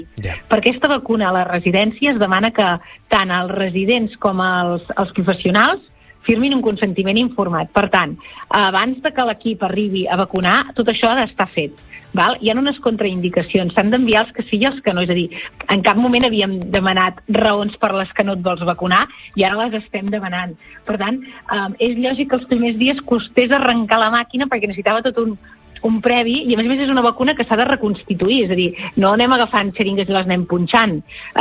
Per aquesta vacuna a les residències demana que tant els residents com els professionals firmin un consentiment informat. Per tant, abans de que l'equip arribi a vacunar, tot això ha d'estar fet. Val? Hi ha unes contraindicacions. S'han d'enviar els que sí i els que no. És a dir, en cap moment havíem demanat raons per les que no et vols vacunar i ara les estem demanant. Per tant, és lògic que els primers dies costés arrencar la màquina perquè necessitava tot un previ, i a més és una vacuna que s'ha de reconstituir, és a dir, no anem agafant xeringues i les anem punxant.